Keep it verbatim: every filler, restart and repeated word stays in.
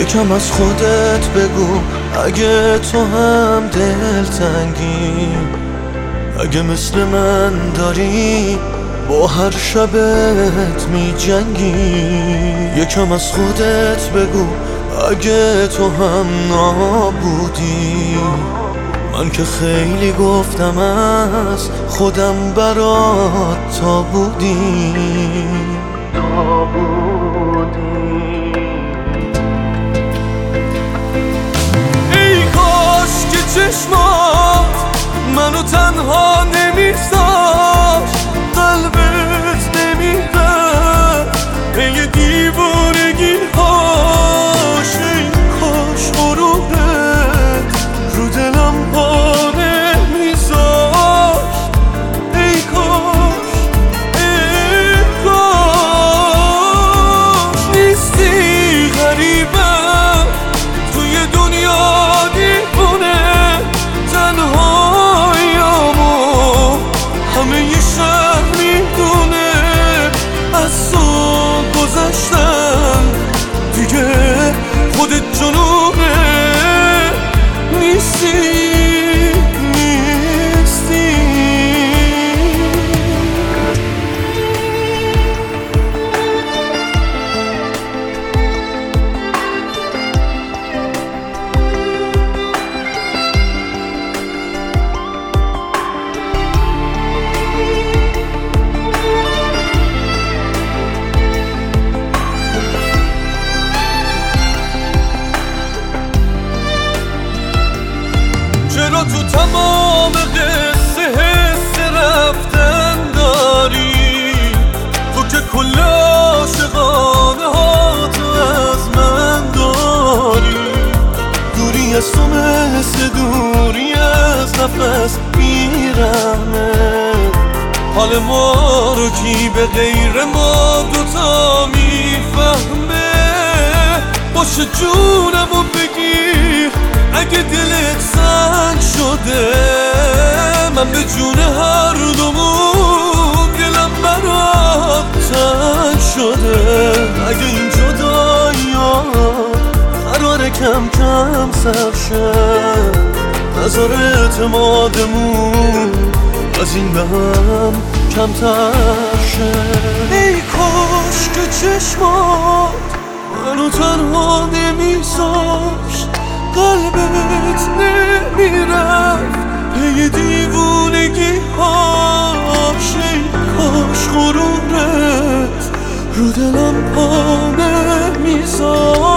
یکم از خودت بگو اگه تو هم دلتنگی، اگه مثل من داری با هر شبت می جنگی. یکم از خودت بگو اگه تو هم نابودی، من که خیلی گفتم از خودم برات تا بودی تا بودی. ای کاش که چشمات منو تنها نمیذاشت، قلبت نمیرفت پی دیوانگی هاش. ای کاش غرورت رو دلم پا نمیذاشت. ای کاش ای کاش نیستی غریبم توی دنیا دیوونه، تنهاییامو همه ی شهر میدونه. از تو گذشتم دیگه خودت جنونه، نیستی نیستی. چرا تو تمام قصه حس رفتن داری؟ تو که کل عاشقانه ها تو از من داری. دوری از تو مثل دوری از نفس میرمه، حال ما رو کی به غیر ما دوتا میفهمه. باشه جونمو بگیر اگه دلت سنگ شده، من به جون هر دومون دلم برات تنگ شده. اگه این جدایی ها قراره کم کم سر شه، نظر اعتمادمون از این به هم کمتر شه. ای کاش که چشمات منو تنها نمیذاشت، قلبت نمیرفت پی دیوونگی هاش. ای کاش غرورت رو دلم پا نمیذاشت.